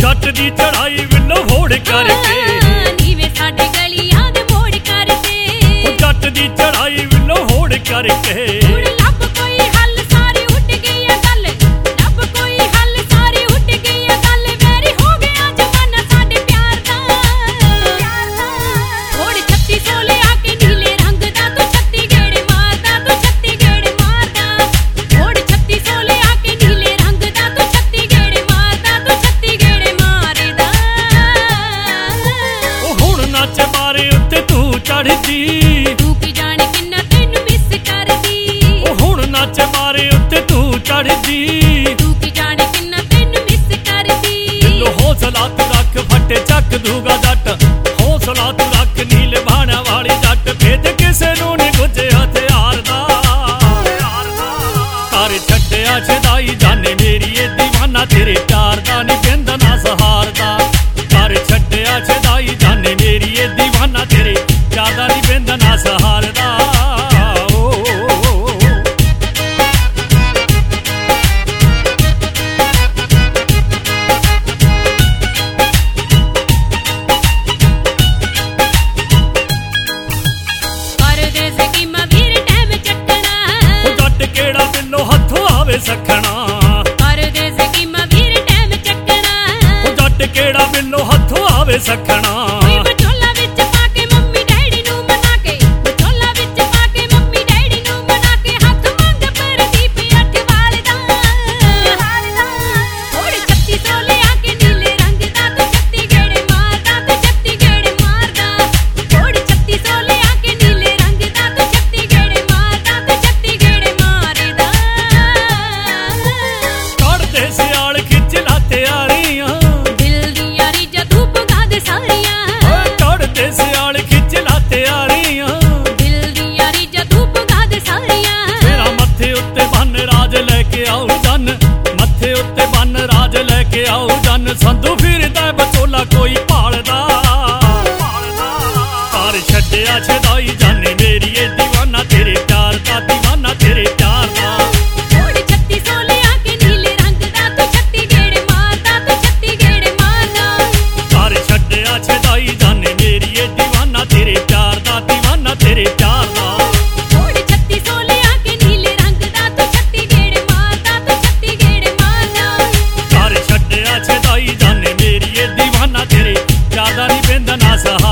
जट दी चढ़ाई विलो होड़ करके नीवे साडे गलियां दे मोड़ करके जट दी चढ़ाई विलो होड़ करके लब कोई हल सारी उठ गई है गल लब कोई हल सारी उठ गई है गल मेरी हो गया जमाना साडे प्यार दा होड़ 36 सोले आके नीले रंग दा तू 36 गेड़े मारदा तू 36 गेड़े मारदा होड़ 36 सोले आके नीले रंग दा तू 36 गेड़े मारदा तू 36 गेड़े मारदा ओ हुण नच मारे उत्ते तू चढ़दी तू की जाने किन्ना तैनू मिस करदी ओ हुण नच मारे उत्ते तू चढ़दी तू की जाने किन्ना तैनू मिस करदी दिलो हौसला तू रख फटे चक दूगा जट हौसला तू रख नील भाणा वाली जट भेद किसे नू नी गुजे हथियार दा तारे छड्डिया छदाई जाने मेरी ए दीवाना तेरे प्यार दा नी बिंद ना सहार दा तारे छड्डिया छदाई जाने मेरी ए दीवाना तेरे प्यार दा नी बिंद ना सहार दा परदेस की मवीर टैम चटना जट केड़ा बिलो हथों आवे सखना परदेस की मवीर टैम चटना जट केड़ा बिलो हथों आवे सखना कोई बचोला विच पाके मम्मी डैडी नू मना के बचोला विच पाके मम्मी डैडी नू मना के हक मंग परदीप अठ वाल दा होड़ 36 सोले आके नीले रंग दा तू 36 गेड़े मारदा तू 36 गेड़े मारदा होड़ 36 सोले आके नीले रंग दा तू 36 गेड़े मारदा तू 36 गेड़े मारदा चढ़दे सियाल खिच लाते आरियां दिल दी यारी जदू पगा दे सारियां चढ़दे सियाल खिच लाते आरियां दिल दी यारी जदू पगा दे सारियां तेरा मत्थे उत्ते बन राज लेके आओ जन मत्थे उत्ते बन राज लेके आओ जन संधू फिरदा बचोला कोई भालदा तार छड्डिया छदाई जाने मेरी ए दीवाना तेरे प्यार दा दीवाना तेरे प्यार दा होड़ 36 सोले आके नीले रंग दा तू 36 गेड़े मारदा तू 36 गेड़े मारदा तार छड्डिया छदाई जाने मेरी ए दीवाना तेरे प्यार दा दीवाना तेरे प्यार दा होड़ 36 सोले आके नीले रंग दा तू 36 गेड़े मारदा तू 36 गेड़े मारदा तार छड्डिया छदाई जाने मेरी ए दीवाना तेरे प्यार दा नी बिंद ना सहार